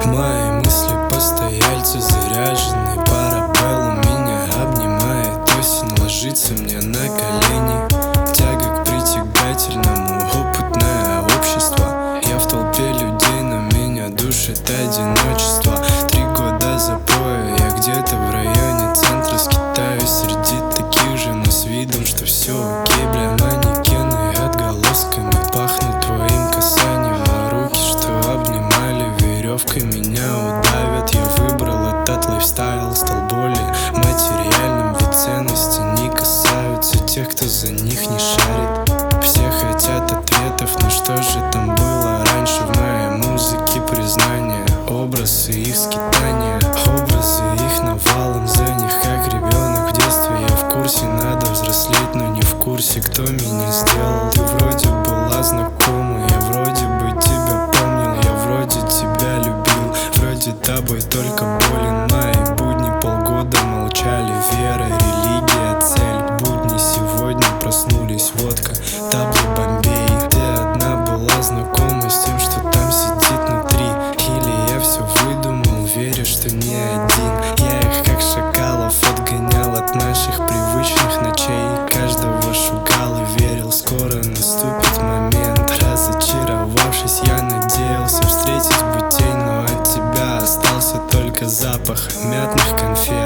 Мои мысли постояльцы заряжены, парабеллум меня обнимает, осень ложится мне на колени. Тяга к притягательному, опытное общество. Я в толпе людей, но меня душит одиночество. 3 года запоя, я где-то в районе центра скитаюсь среди таких же, но с видом, что все окей, бля. Манекены отголосками пахнут твоим касанием, а руки, что обнимали веревкой, меня удавят. Я выбрал этот лайфстайл, стал более материальным, ведь ценности не касаются тех, кто за них не шарит. Все хотят ответов, но что же там было раньше в моей музыке? Признание, образы их скитания, образы их навалом, за них как ребенок в детстве. Я в курсе, надо взрослеть, но не в курсе, кто меня сделал. Ты вроде была знакома, я вроде бы тебя помнил, я вроде тебя любил, вроде тобой только болен. Мои будни полгода молчали, вера, религия, цель. Будни сегодня проснулись, водка, табло, Бомбей. Ты одна была знакома с тем, что там сидит внутри, или я все выдумал, веря, что не один. Я их как шакалов отгонял от наших привычных ночей, каждого шугал и верил, скоро наступит момент. Разочаровавшись, я надеялся встретить бутей, но от тебя остался только запах мятных конфет.